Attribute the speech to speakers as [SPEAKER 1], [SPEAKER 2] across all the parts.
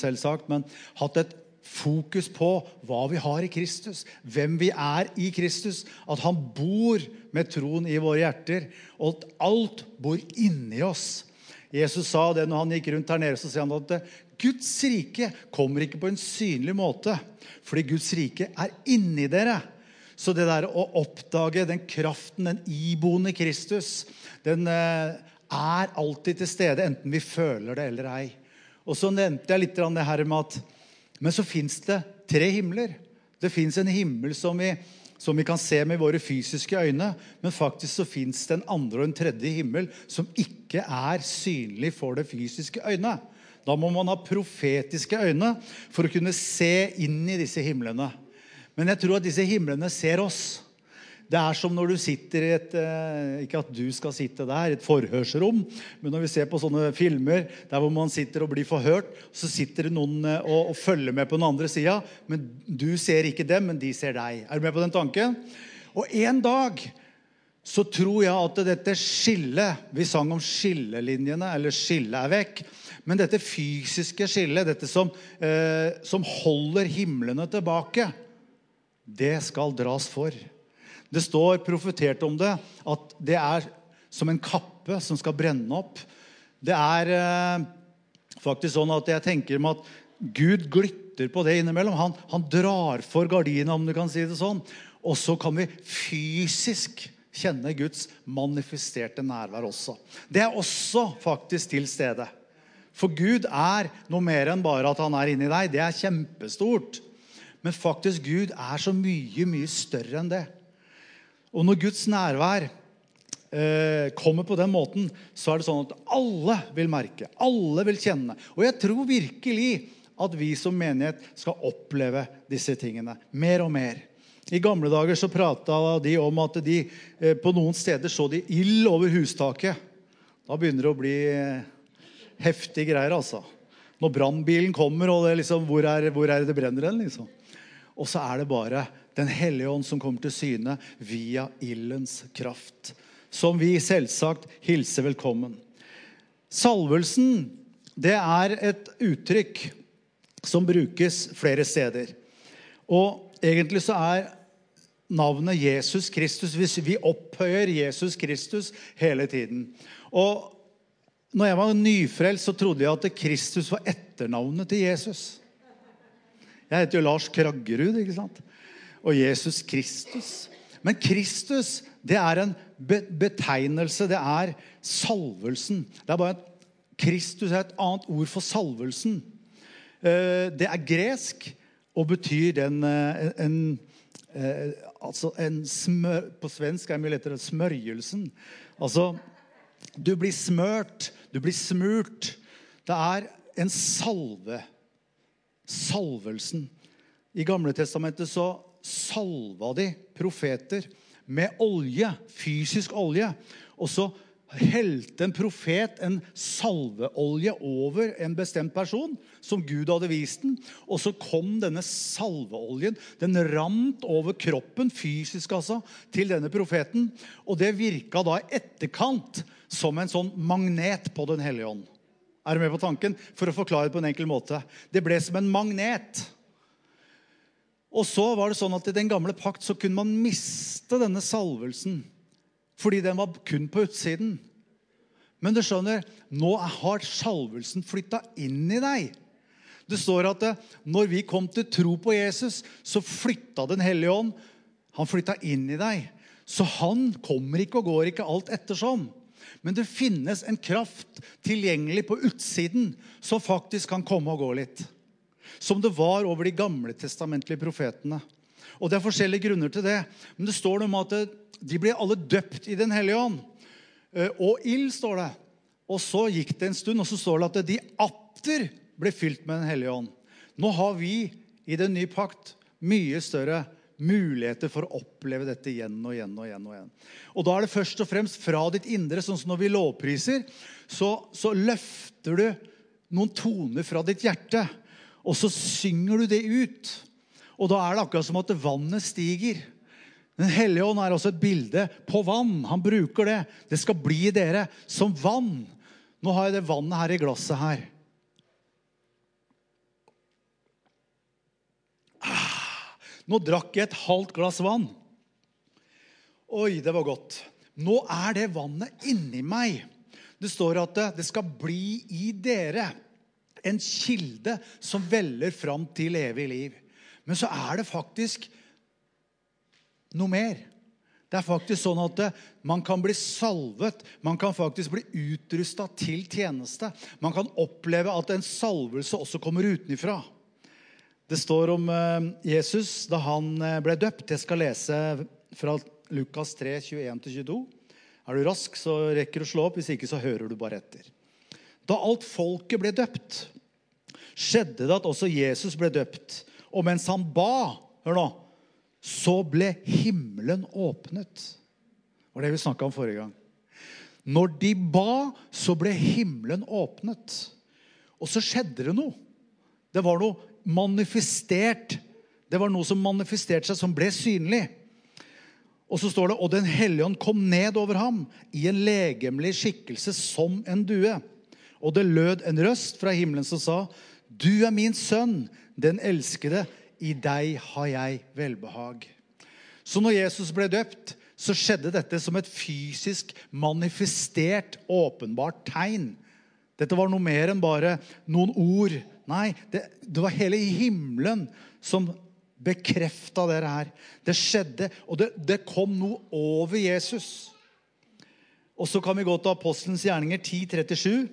[SPEAKER 1] selvsagt, men hatt et fokus på hva vi har i Kristus, hvem vi i Kristus, at han bor med troen i våre hjerter, og at alt bor inni oss. Jesus sa det når han gikk rundt her nede, så sier han at Guds rike kommer ikke på en synlig måte, fordi Guds rike inni dere. Så det der å oppdage den kraften, den iboende Kristus, den alltid til stede, enten vi føler det eller ei. Og så nevnte jeg litt det her med at men så finnes det 3 himler. Det finnes en himmel som vi kan se med våre fysiske øyne, men faktisk så finnes det en andre og en tredje himmel som ikke synlig for det fysiske øyne. Da må man ha profetiske øyne for å kunne se inn i disse himlene. Men jeg tror at disse himlene ser oss. Det som når du sitter i ikke at du skal sitte der, et forhørsrom, men når vi ser på sånne filmer, der hvor man sitter og blir forhørt, så sitter det noen og følger med på den andre siden, men du ser ikke dem, men de ser deg. Du med på den tanken? Og en dag, så tror jeg at dette skillet, vi sang om skillelinjene, eller skillet vekk, men dette fysiske skillet, dette som holder himlene tilbake, det skal dras for. Det står profetert om det, at det som en kappe som skal brenne opp. Det faktisk sånn at jeg tenker om at Gud glytter på det innimellom. Han drar for gardinen, om du kan si det sånn. Og så kan vi fysisk kjenne Guds manifesterte nærvær også. Det også faktisk til stede. For Gud noe mer enn bare at han inni deg. Det kjempestort. Men faktisk Gud så mye, mye større enn det. Og når Guds nærvær kommer på den måten, så det sånn at alle vil merke, alle vil kjenne. Og jeg tror virkelig at vi som menighet skal oppleve disse tingene mer og mer. I gamle dager så pratet de om at de på noen steder så de ild over hustaket. Da begynner det å bli heftige greier, altså. Når brannbilen kommer, og det liksom, hvor det brenner den, liksom. Og så det bare den hellige ånd som kommer til syne via ildens kraft, som vi selvsagt hilser velkommen. Salvelsen, det et uttrykk som brukes flere steder. Og egentlig så navnet Jesus Kristus, hvis vi opphøyer Jesus Kristus hele tiden. Og når jeg var nyfrelst, så trodde jeg at Kristus var etternavnet til Jesus. Jeg heter jo Lars Kraggerud, ikke sant? Og Jesus Kristus. Men Kristus, det en betegnelse, det salvelsen. Det bare Kristus et annet ord for salvelsen. Det gresk, og betyr altså på svensk mye lettere smørjelsen. Altså, du blir smørt, du blir smurt. Det en salve. Salvelsen. I Gamle Testamentet så salva de profeter med olje, fysisk olje, og så helte en profet en salveolje over en bestemt person, som Gud hadde vist den, og så kom denne salveoljen, den rant over kroppen, fysisk altså, til denne profeten, og det virket da etterkant som en sånn magnet på den hellige ånd. Du med på tanken? For å forklare det på en enkel måte. Det ble som en magnet. Og så var det sånn at i den gamle pakt så kunne man miste denne salvelsen, fordi den var kun på utsiden. Men du skjønner, nå har salvelsen flyttet inn i deg. Det står at når vi kom til tro på Jesus, så flyttet den hellige ånd. Han flyttet inn i deg. Så han kommer ikke og går ikke alt ettersom. Men det finnes en kraft tilgjengelig på utsiden som faktisk kan komme og gå litt. Som det var over de gamle testamentlige profetene. Og det forskjellige grunner til det. Men det står noe om at de ble alle døpt i den hellige ånd. Og ild står det. Og så gikk det en stund, og så står det at de atter ble fylt med den hellige ånd. Nå har vi i den nye pakt mye større muligheter for å oppleve dette igjen og igjen og igjen og igjen. Og da det først og fremst fra ditt indre, sånn som når vi lovpriser, så løfter du noen toner fra ditt hjerte, og så synger du det ut. Og da det akkurat som at vannet stiger. Den hellige ånd også et bilde på vann. Han bruker det. Det skal bli dere som vann. Nå har jeg det vannet her i glasset her. Nå drakk jeg et halvt glass vann. Oi, det var godt. Nå det vannet inni meg. Det står at det skal bli i dere en kilde som veller fram til evig liv. Men så det faktisk noe mer. Det faktisk sånn at man kan bli salvet, man kan faktisk bli utrustet til tjeneste. Man kan oppleve at en salvelse også kommer utenifra. Det står om Jesus da han ble døpt. Jeg skal lese fra Lukas 3, 21-22. Du rask, så rekker du å slå opp. Hvis ikke, så hører du bare etter. Da alt folket ble døpt, skjedde det at også Jesus ble døpt. Og mens han ba, hør nå, så ble himmelen åpnet. Det var det vi snakket om forrige gang. Når de ba, så ble himmelen åpnet. Og så skjedde det noe. Det var noe manifestert. Det var noe som manifesterte seg, som ble synlig. Og så står det, og den hellige ånd kom ned over ham i en legemlig skikkelse som en due. Og det lød en røst fra himmelen som sa, du min sønn, den elskede, i deg har jeg velbehag. Så når Jesus ble døpt, så skjedde dette som et fysisk manifestert, åpenbart tegn. Dette var noe mer enn bare noen ord. Nei, det var hele himmelen som bekreftet det her. Det skjedde, og det kom noe over Jesus. Og så kan vi gå til Apostelens gjerninger 10:37.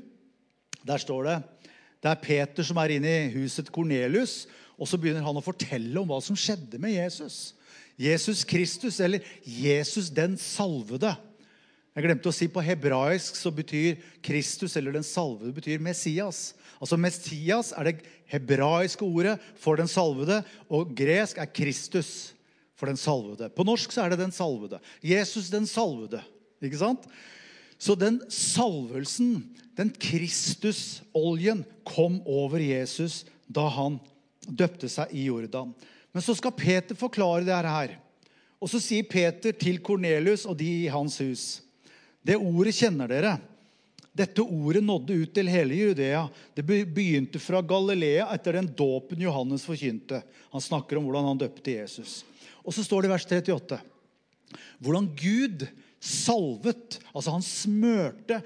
[SPEAKER 1] Der står det Peter som inne i huset Cornelius, og så begynner han å fortelle om hva som skjedde med Jesus. Jesus Kristus, eller Jesus den salvede. Jeg glemte å si på hebraisk så betyr Kristus, eller den salvede, betyr Messias. Altså Messias det hebraiske ordet for den salvede, og gresk Kristus for den salvede. På norsk så det den salvede. Jesus den salvede, ikke sant? Så den salvelsen, den Kristus-oljen kom over Jesus da han døpte seg i Jordan. Men så skal Peter forklare det her. Og så sier Peter til Cornelius og de i hans hus, det ordet kjenner dere. Dette ordet nådde ut til hele Judea. Det begynte fra Galilea etter den dåpen Johannes forkynte. Han snakker om hvordan han døpte Jesus. Og så står det i vers 38. Hvordan Gud salvet, altså han smørte,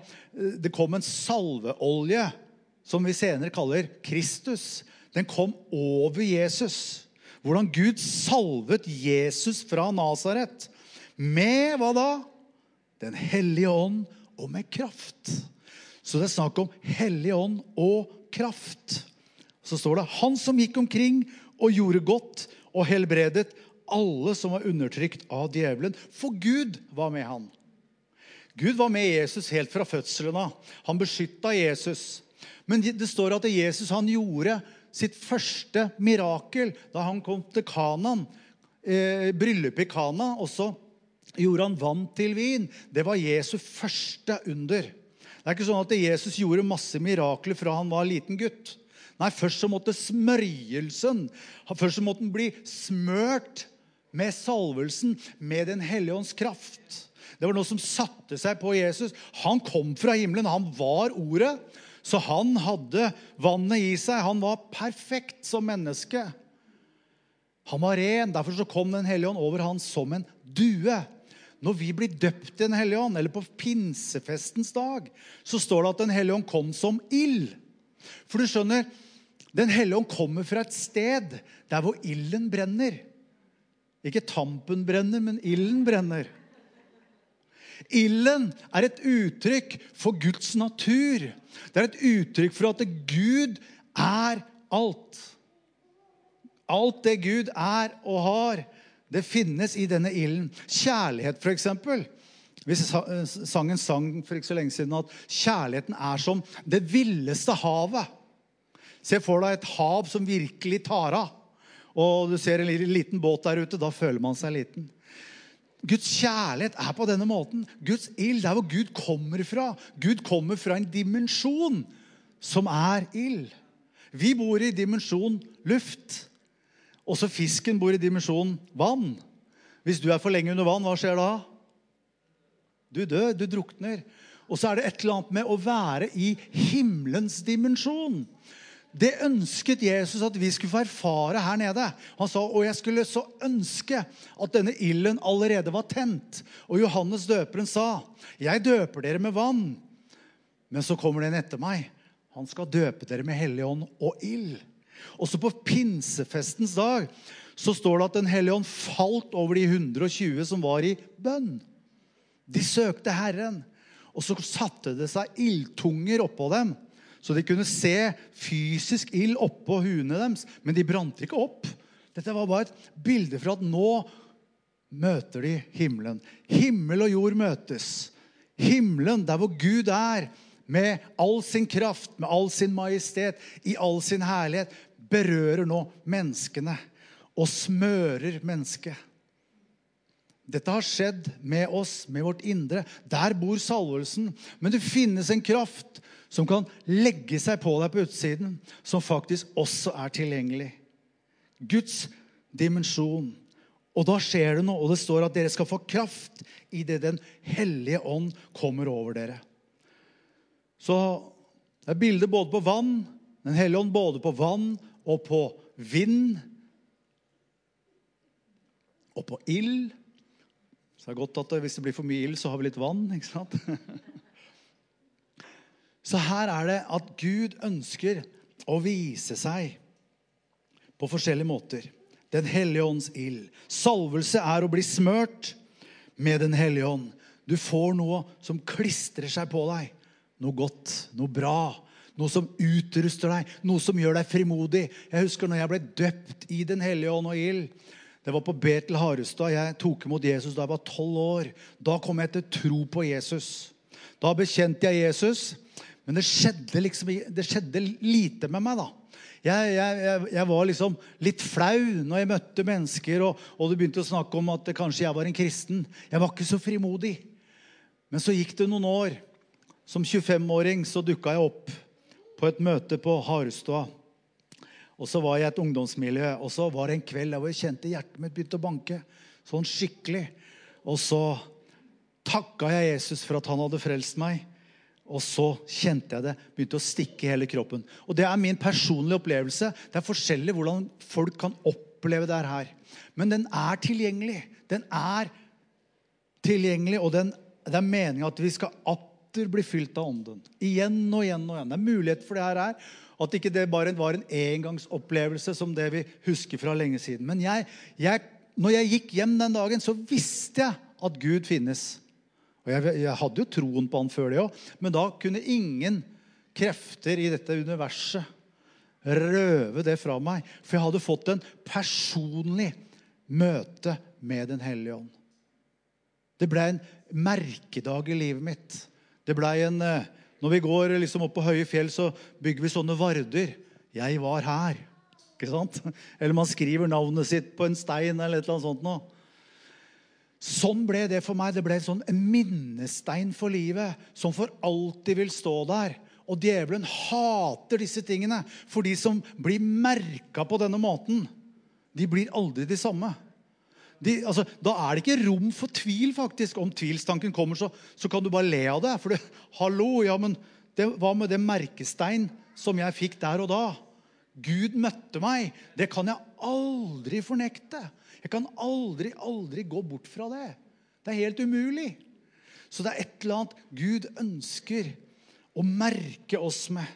[SPEAKER 1] det kom en salveolje, som vi senere kaller Kristus. Den kom over Jesus. Hvordan Gud salvet Jesus fra Nazaret. Med hva da? Den hellige ånd og med kraft. Så det snakk om hellige ånd og kraft. Så står det, han som gikk omkring og gjorde godt og helbredet alle som var undertrykt av djevelen. For Gud var med han. Gud var med Jesus helt fra fødselen av. Han beskyttet Jesus. Men det står at Jesus han gjorde sitt første mirakel da han kom til Kanaan, bryllup i Kana, og så gjorde han vann til vin. Det var Jesu første under. Det ikke sånn at Jesus gjorde masse mirakler fra han var liten gutt. Nei, først så måtte smørjelsen, først så måtte den bli smørt med salvelsen, med den hellige ånds kraft. Det var noe som satte seg på Jesus. Han kom fra himmelen, han var ordet, så han hadde vannet i seg. Han var perfekt som menneske. Han var ren, derfor så kom den hellige ånd over han som en due. Når vi blir døpt i den hellige ånd, eller på pinsefestens dag, så står det at den hellige ånd kom som ild. For du skjønner, den hellige ånd kommer fra et sted der hvor ilden brenner. Ikke tampen brenner, men ilden brenner. Ilden et uttrykk for Guds natur. Det et uttrykk for at Gud alt. Alt det Gud og har, det finnes i denne ilden. Kjærlighet for eksempel. Vi sang en sang for ikke så lenge siden at kjærligheten som det villeste havet. Se for deg et hav som virkelig tar av. Og du ser en liten båt der ute, da føler man seg liten. Guds kjærlighet på denne måten. Guds ild, hvor Gud kommer fra. Gud kommer fra en dimensjon som ild. Vi bor i dimensjon luft. Også fisken bor i dimensjon vann. Hvis du for lenge under vann, hva skjer da? Du dør, du drukner. Og så det et eller annet med å være i himmelens dimensjon. Det ønsket Jesus at vi skulle få erfare her nede. Han sa, og jeg skulle så ønske at denne ilden allerede var tent. Og Johannes døperen sa, jeg døper dere med vann, men så kommer den etter meg. Han skal døpe dere med hellig ånd og ild. Og så på pinsefestens dag, så står det at den hellige ånd falt over de 120 som var i bønn. De søkte Herren, og så satte det seg ildtunger oppå dem, så de kunne se fysisk ild oppå huene deres, men de brant ikke opp. Dette var bare et bilde for at nå møter de himmelen. Himmel og jord møtes. Himmelen, der hvor Gud med all sin kraft, med all sin majestet, i all sin herlighet, berører nå menneskene og smører mennesket. Dette har skjedd med oss, med vårt indre. Der bor salvelsen. Men det finnes en kraft som kan legge seg på deg på utsiden, som faktisk også tilgjengelig. Guds dimensjon. Og da skjer det noe, og det står at dere skal få kraft i det den hellige ånd kommer over dere. Så det bildet både på vann, den hellige ånd både på vann og på vind, og på ild. Så det godt at hvis det blir for mye ild, så har vi litt vann, ikke sant? Så her det at Gud ønsker å vise seg på forskjellige måter. Den hellige ånds ild. Salvelse å bli smørt med den hellige ånd. Du får noe som klistrer seg på deg. Noe godt, noe bra, noe som utruster deg, noe som gjør deg frimodig. Jeg husker når jeg ble døpt i den hellige ånd og ild. Det var på Betel Harestad. Jeg tok imot Jesus da jeg var 12 år. Da kom jeg til tro på Jesus. Da bekjente jeg Jesus, men det skjedde lite med meg da. Jeg var liksom litt flau når jeg møtte mennesker, og det begynte å snakke om at kanskje jeg var en kristen. Jeg var ikke så frimodig. Men så gikk det noen år. Som 25-åring så dukket jeg opp på et møte på Harestad. Og så var jeg i et ungdomsmiljø, og så var det en kveld hvor jeg kjente hjertet mitt begynte å banke. Sånn skikkelig. Og så takket jeg Jesus for at han hadde frelst meg. Og så kjente jeg det, begynte å stikke i hele kroppen. Og det min personlige opplevelse. Det forskjellig hvordan folk kan oppleve det her. Men den tilgjengelig. Den tilgjengelig, og det meningen at vi skal bli fylt av ånden. Igjen og igjen og igjen. Det mulighet for det her. At ikke det bare var en engangsopplevelse som det vi husker fra lenge siden. Men når jeg gikk hjem den dagen, så visste jeg at Gud finnes. Og jeg hadde jo troen på han før det også. Men da kunne ingen krefter i dette universet røve det fra meg. For jeg hadde fått en personlig møte med den hellige ånd. Det ble en merkedag i livet mitt. Det ble når vi går liksom opp på høye fjell, så bygger vi sånne varder. Jeg var her, ikke sant? Eller man skriver navnet sitt på en stein, eller et eller annet sånt nå. Sånn ble det for meg. Det ble en minnestein for livet, som for alltid vil stå der. Og djevelen hater disse tingene, for de som blir merket på denne måten, de blir aldri de samme. Da det ikke rom for tvil faktisk. Om tvilstanken kommer, så kan du bare le av det. For hallo, ja, men hva med det merkestein som jeg fikk der og da? Gud møtte meg. Det kan jeg aldri fornekte. Jeg kan aldri gå bort fra det. Det helt umulig. Så det et eller annet Gud ønsker å merke oss med.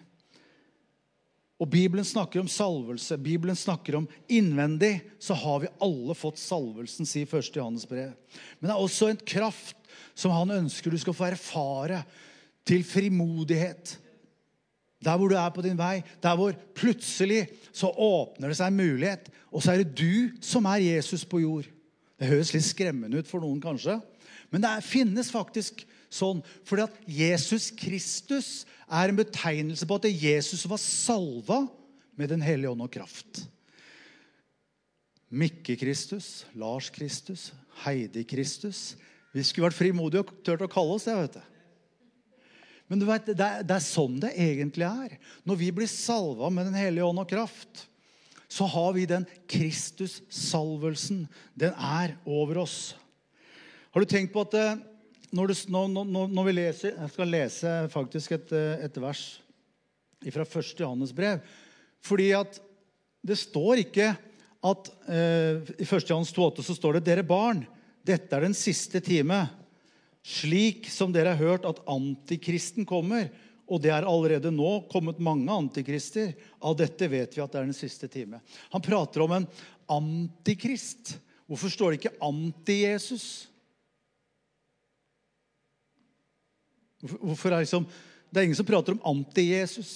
[SPEAKER 1] Og Bibelen snakker om salvelse. Bibelen snakker om innvendig. Så har vi alle fått salvelsen, sier 1. Johannes brev. Men det også en kraft som han ønsker du skal få erfare til frimodighet. Der hvor du på din vei, der hvor plutselig så åpner det seg en mulighet, og så det du som Jesus på jord. Det høres litt skremmende ut for noen kanskje, men det finnes faktisk sånn, fordi at Jesus Kristus en betegnelse på at Jesus var salva med den hellige ånd og kraft. Mikke Kristus, Lars Kristus, Heidi Kristus. Vi skulle vært frimodige og tørt å kalle oss det, vet du. Men du vet, det sånn det egentlig Når vi blir salva med den hellige ånd og kraft, så har vi den Kristus-salvelsen. Den over oss. Har du tenkt på at når vi leser, jeg skal lese faktisk et vers fra 1. Johannes brev, Fordi at det står ikke at i 1. Johannes 2,8 så står det, dere barn, dette den siste time, slik som dere har hørt at antikristen kommer, og det allerede nå kommet mange antikrister, av dette vet vi at det den siste time. Han prater om en antikrist. Hvorfor står det ikke anti-Jesus? Hvorfor det ingen som prater om anti-Jesus.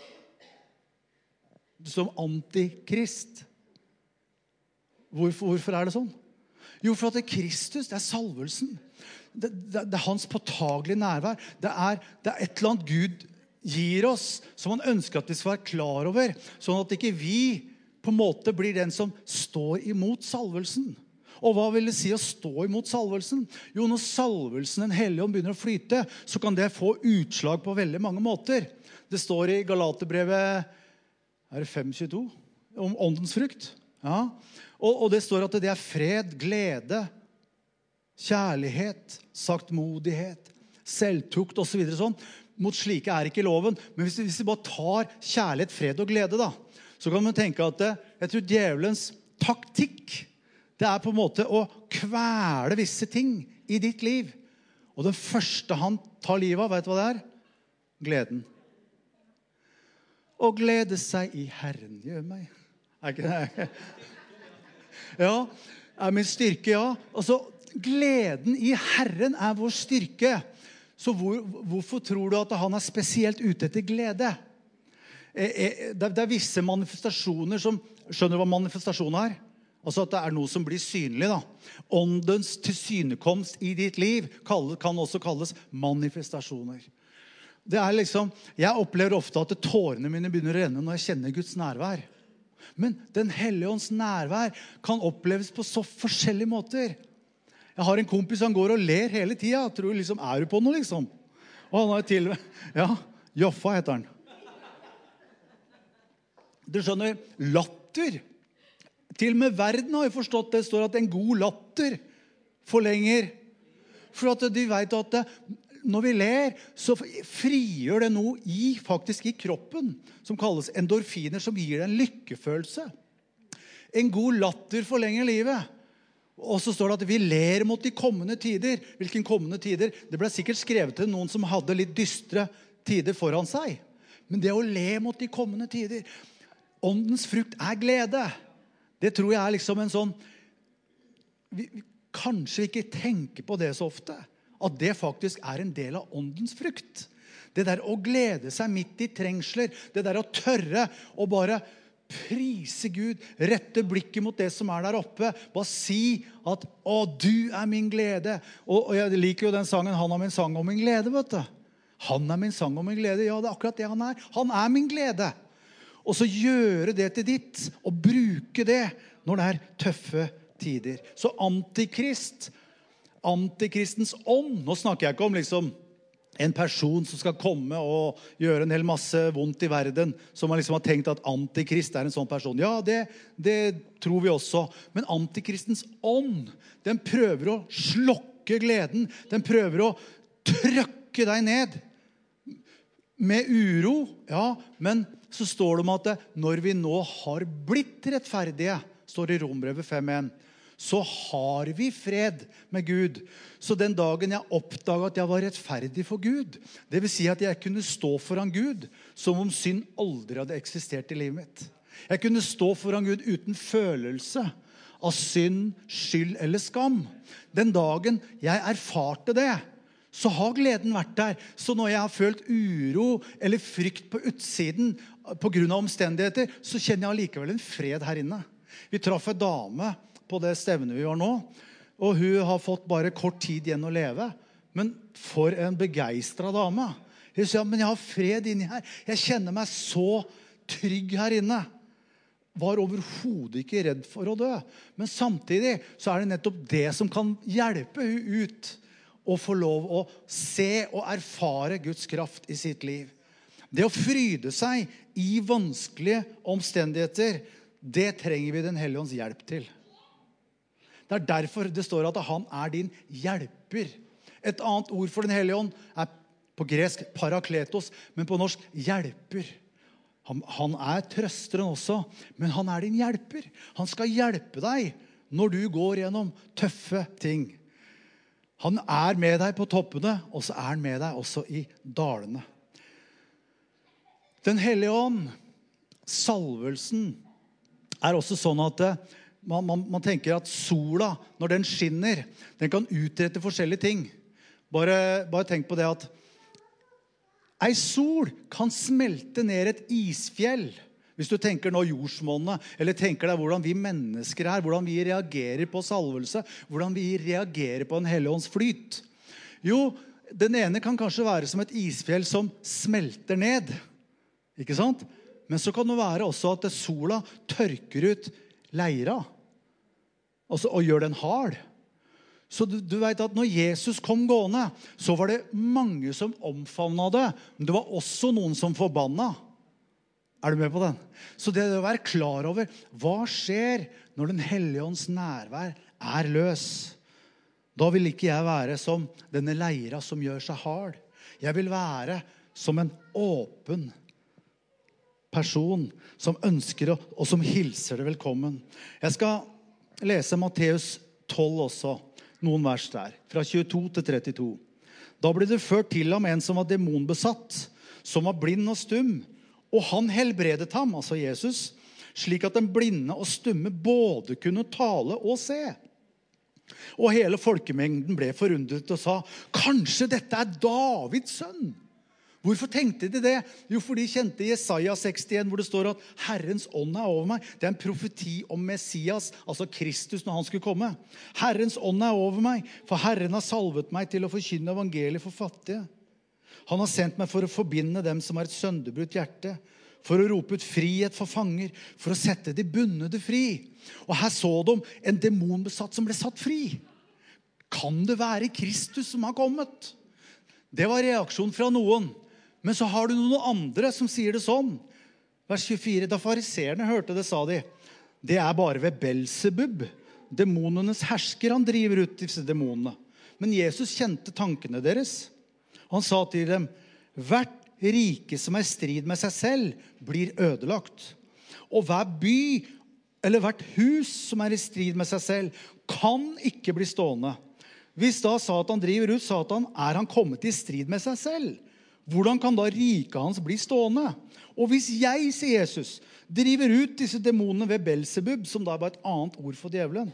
[SPEAKER 1] Det står om antikrist. Hvorfor det sånn? Jo, for at det Kristus, det salvelsen. Det hans påtagelige nærvær. Det er et eller annet Gud gir oss, som han ønsker at vi skal være klar over, sånn at ikke vi på en måte blir den som står imot salvelsen. Og hva vil det si å stå imot salvelsen? Jo, når salvelsen, den hellige ånd, begynner å flyte, så kan det få utslag på veldig mange måter. Det står i Galaterbrevet, 5:22, om åndens frukt. Ja. Og det står at det fred, glede, kjærlighet, saktmodighet, selvtukt og så videre sånn. Mot slike ikke loven. Men hvis vi bare tar kjærlighet, fred og glede da, så kan man tenke at jeg tror djevelens taktikk, det på en måte å kvele visse ting i ditt liv. Og den første han tar livet av, vet du hva det Gleden. Å glede seg i Herren gjør meg. Ikke det? Ja, min styrke, ja. Altså, gleden i Herren vår styrke. Så hvorfor tror du at han spesielt ute etter glede? Det visse manifestasjoner som, skjønner du hva manifestasjon Altså at det noe som blir synlig da. Åndens tilsynekomst i ditt liv kan også kalles manifestasjoner. Det liksom, jeg opplever ofte at tårene mine begynner å renne når jeg kjenner Guds nærvær. Men den hellige ånds nærvær kan oppleves på så forskjellige måter. Jeg har en kompis, han går og ler hele tiden. Jeg tror liksom, du på noe liksom? Og han har til ja, Joffa heter han. Du skjønner, latter. Til og med verden har jo forstått det. Det står at en god latter forlenger. For at de vet at når vi ler, så frigjør det noe faktisk i kroppen, som kalles endorfiner, som gir deg en lykkefølelse. En god latter forlenger livet. Og så står det at vi ler mot de kommende tider. Hvilke kommende tider? Det ble sikkert skrevet til noen som hadde litt dystre tider foran seg. Men det å le mot de kommende tider. Åndens frukt glede. Det tror jeg liksom en sånn vi kanskje ikke tenker på det så ofte. At det faktisk en del av åndens frukt. Det der å glede seg midt i trengsler. Det der å tørre å bare prise Gud, rette blikket mot det som der oppe, bare si at å, du min glede, og jeg liker jo den sangen, han min sang om min glede, vet du. Han min sang om min glede, ja, det akkurat det han min glede, og så gjøre det til ditt, og bruke det når det tøffe tider. Så antikristens ånd, nå snakker jeg ikke om liksom en person som skal komme og gjøre en hel masse vondt i verden, som man liksom har tenkt at antikrist en sånn person. Ja, det tror vi også. Men antikristens ånd, den prøver å slokke gleden. Den prøver å trykke deg ned. Med uro, ja, men så står det om at når vi nå har blitt rettferdige, står det i Rombrevet 5:1, så har vi fred med Gud. Så den dagen jeg oppdaget at jeg var rettferdig for Gud, det vil si at jeg kunne stå foran Gud som om synd aldri hadde eksistert i livet mitt. Jeg kunne stå foran Gud uten følelse av synd, skyld eller skam. Den dagen jeg erfarte det, så har gleden vært der. Så når jeg har følt uro eller frykt på utsiden på grunn av omstendigheter, så kjenner jeg allikevel en fred her inne. Vi traff en dame på det stevnet vi var nå, og hun har fått bare kort tid igjen å leve. Men for en begeistret dame. Hun sier, men jeg har fred inni her. Jeg kjenner meg så trygg her inne. Var overhodet ikke redd for å dø. Men samtidig så det nettopp det som kan hjelpe hun ut og få lov å se og erfare Guds kraft i sitt liv. Det å fryde seg i vanskelige omstendigheter, det trenger vi den hellige ånds hjelp til. Det derfor det står at han din hjelper. Et annet ord for den hellige ånd på gresk parakletos, men på norsk hjelper. Han trøsteren også, men han din hjelper. Han skal hjelpe deg når du går gjennom tøffe ting. Han med deg på toppene, og så han med deg også i dalene. Den hellige ånd, salvelsen, også sånn at man tenker at sola, når den skinner, den kan utrette forskjellige ting. Bare tenk på det at ei sol kan smelte ned et isfjell. Hvis du tenker nå jordsmonnet, eller tenker deg hvordan vi mennesker hvordan vi reagerer på salvelse, hvordan vi reagerer på en helligånds flyt. Jo, den ene kan kanskje være som et isfjell som smelter ned. Ikke sant? Men så kan det være også at sola tørker ut leira, og gjør den hard. Så du vet at når Jesus kom gående, så var det mange som omfavnet det, men det var også noen som forbannet. Du med på den? Så det å være klar over, hva skjer når den hellige ånds nærvær løs? Da vil ikke jeg være som denne leira som gjør seg hard. Jeg vil være som en åpen person som ønsker og som hilser det velkommen. Jeg skal lese Matteus 12 også, noen vers der, fra 22 til 32. Da ble det ført til ham en som var demonbesatt, som var blind og stum, og han helbredet ham, altså Jesus, slik at den blinde og stumme både kunne tale og se. Og hele folkemengden ble forundret og sa, kanskje dette Davids sønn? Hvorfor tenkte de det? Jo, for de kjente Jesaja 61, hvor det står at Herrens ånd over meg. Det en profeti om Messias, altså Kristus når han skulle komme. Herrens ånd over meg, for Herren har salvet meg til å forkynne evangeliet for fattige. Han har sendt meg for å forbinde dem som har et sønderbrutt hjerte, for å rope ut frihet for fanger, for å sette de bundne fri. Og her så de en demonbesatt som ble satt fri. Kan det være Kristus som har kommet? Det var reaksjon fra noen. Men så har du noen andre som sier det sånn. Vers 24, da fariserene hørte det, sa de, det bare ved Belzebub, demonenes hersker, han driver ut disse demonene. Men Jesus kjente tankene deres. Han sa til dem, hvert rike som i strid med seg selv, blir ødelagt. Og hver by, eller hvert hus som i strid med seg selv, kan ikke bli stående. Hvis da Satan driver ut Satan, han kommet i strid med seg selv. Hvordan kan da riket hans bli stående? Og hvis jeg, sier Jesus, driver ut disse demonene ved Belzebub, som da bare et annet ord for djevelen,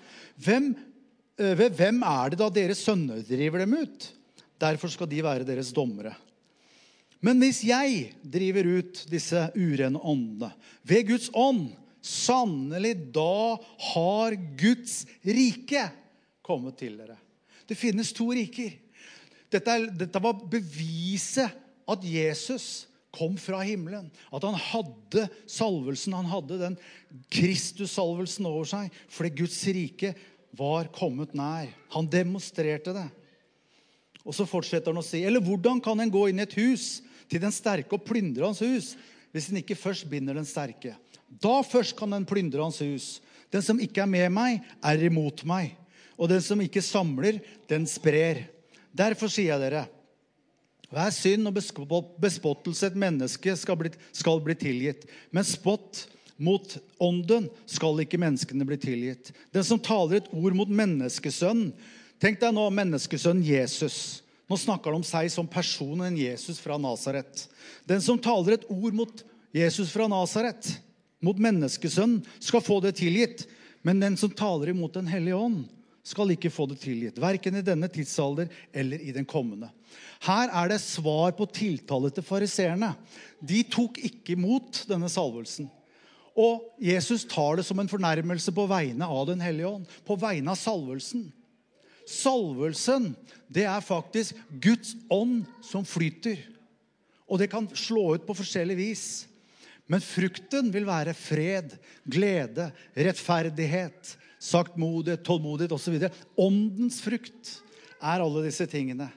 [SPEAKER 1] ved hvem det da deres sønner driver dem ut? Derfor skal de være deres dommere. Men hvis jeg driver ut disse urene åndene ved Guds ånd, sannelig da har Guds rike kommet til dere. Det finnes to riker. Dette var beviset at Jesus kom fra himmelen. At han hadde salvelsen, han hadde den Kristus-salvelsen over seg, fordi Guds rike var kommet nær. Han demonstrerte det. Og så fortsetter han å si, eller hvordan kan en gå inn i et hus til den sterke og plyndre hans hus, hvis den ikke først binder den sterke? Da først kan den plyndre hans hus. Den som ikke med meg, imot meg. Og den som ikke samler, den sprer. Derfor sier jeg dere, hver synd og bespottelse et menneske skal bli tilgitt. Men spott mot ånden skal ikke menneskene bli tilgitt. Den som taler et ord mot menneskesønnen, tenk deg nå menneskesønnen Jesus. Nå snakker han om seg som personen Jesus fra Nazaret. Den som taler et ord mot Jesus fra Nazaret, mot menneskesønnen, skal få det tilgitt. Men den som taler imot den hellige ånd, skal ikke få det tilgitt, hverken i denne tidsalder eller i den kommende. Her det svar på tiltale til fariserene. De tok ikke imot denne salvelsen. Og Jesus tar det som en fornærmelse på vegne av den hellige ånd, på vegne av salvelsen. Salvelsen, det faktisk Guds ånd som flyter. Og det kan slå ut på forskjellig vis. Men frukten vil være fred, glede, rettferdighet, saktmodighet, tålmodighet og så videre. Åndens frukt alle disse tingene.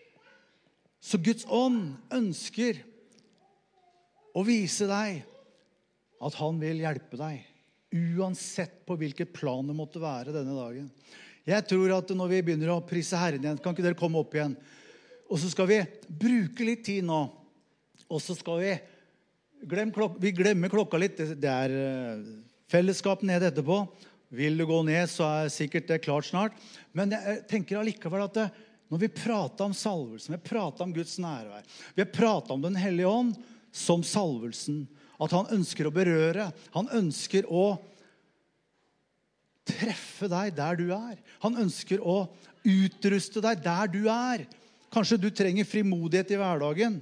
[SPEAKER 1] Så Guds ånd ønsker å vise deg at han vil hjelpe deg, uansett på hvilket plan det måtte være denne dagen. Jeg tror at når vi begynner å prise Herren igjen, kan ikke dere komme opp igjen? Og så skal vi bruke litt tid nå, og så skal vi Vi glemmer klokka litt. Det fellesskap ned etterpå. Vil du gå ned, så sikkert det klart snart. Men jeg tenker allikevel at når vi prater om salvelsen, vi prater om Guds nærvær, vi prater om den hellige ånd som salvelsen, at han ønsker å berøre, han ønsker å treffe deg der du Han ønsker å utruste deg der du Kanskje du trenger frimodighet i hverdagen.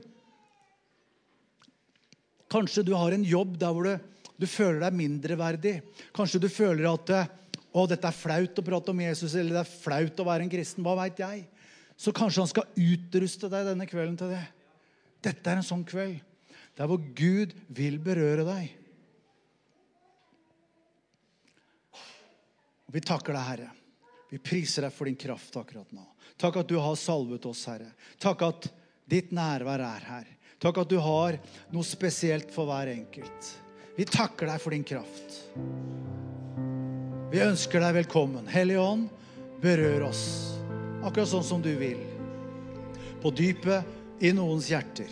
[SPEAKER 1] Kanskje du har en jobb der hvor du føler deg mindreverdig. Kanskje du føler at dette flaut å prate om Jesus, eller det flaut å være en kristen, hva vet jeg? Så kanskje han skal utruste deg denne kvelden til det. Dette en sånn kveld, der hvor Gud vil berøre deg. Og vi takker deg, Herre. Vi priser deg for din kraft akkurat nå. Takk at du har salvet oss, Herre. Takk at ditt nærvær her. Takk at du har noe spesielt for hver enkelt. Vi takker deg for din kraft. Vi ønsker deg velkommen. Hellige ånd, berør oss. Akkurat sånn som du vil. På dypet i noens hjerter.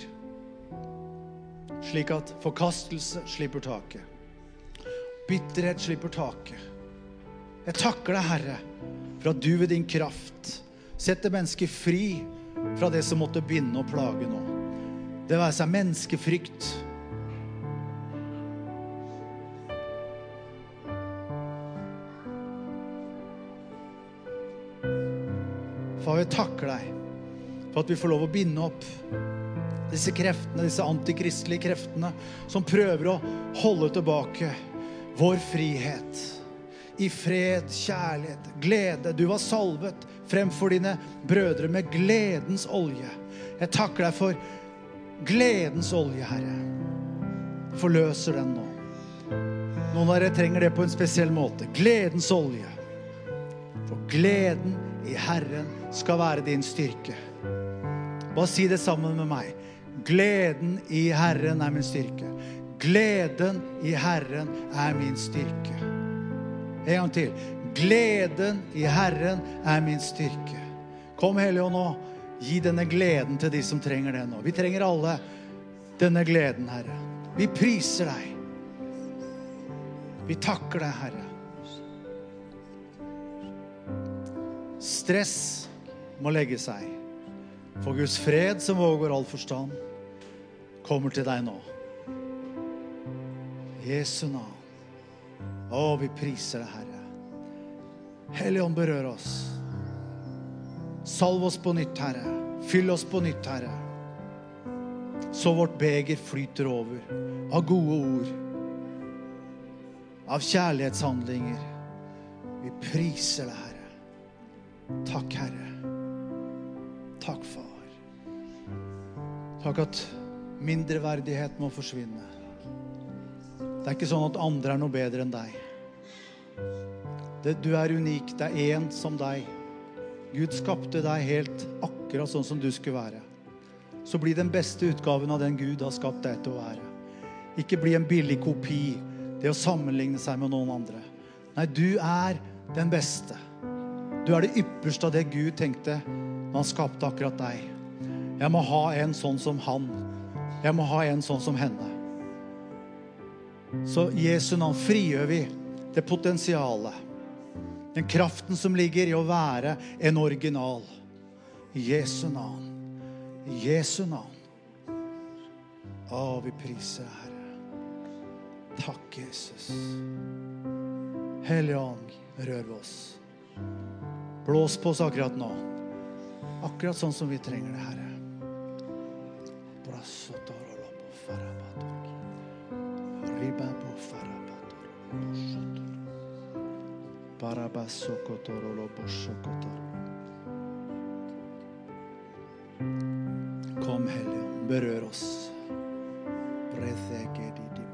[SPEAKER 1] Slik at forkastelse slipper taket. Bitterhet slipper taket. Jeg takker deg, Herre, for at du ved din kraft setter mennesker fri fra det som måtte binde og plage nå. Det var seg menneskefrykt. Far, vi takker deg for at vi får lov å binde opp disse kreftene, disse antikristelige kreftene som prøver å holde tilbake vår frihet i fred, kjærlighet, glede. Du var salvet fremfor dine brødre med gledens olje. Jeg takker deg for gledens olje, Herre. Forløser den nå. Noen av dere trenger det på en spesiell måte. Gledens olje. For gleden i Herren skal være din styrke. Bare si det sammen med meg. Gleden i Herren min styrke. Gleden i Herren min styrke. En gang til. Gleden i Herren min styrke. Kom, Hellige Ånd, nå. Gi denne gleden til de som trenger det nå. Vi trenger alle denne gleden, Herre. Vi priser deg. Vi takker deg, Herre. Stress må legge seg. For Guds fred som overgår all forstand kommer til deg nå. Jesu navn. Vi priser deg, Herre. Hellige Ånd, berør oss. Salv oss på nytt, Herre. Fyll oss på nytt, Herre. Så vårt beger flyter over av gode ord, av kjærlighetshandlinger. Vi priser deg, Herre. Takk, Herre. Takk, Far. Takk at mindreverdighet må forsvinne. Det ikke sånn at andre noe bedre enn deg. Du unik, det en som deg. Gud skapte deg helt akkurat sånn som du skulle være. Så bli den beste utgaven av den Gud har skapt deg til å være. Ikke bli en billig kopi, det å sammenligne seg med noen andre. Nei, du den beste. Du det ypperste av det Gud tenkte når han skapte akkurat deg. Jeg må ha en sånn som han. Jeg må ha en sånn som henne. Så Jesu navn frigjør vi det potensialet. Den kraften som ligger i å være en original. I Jesu navn. I Jesu navn. Vi priser deg, Herre. Takk, Jesus. Hellige Ånd, rør ved oss. Blås på oss akkurat nå. Akkurat sånn som vi trenger det, Herre. Kom, Hellige Ånd, berør oss.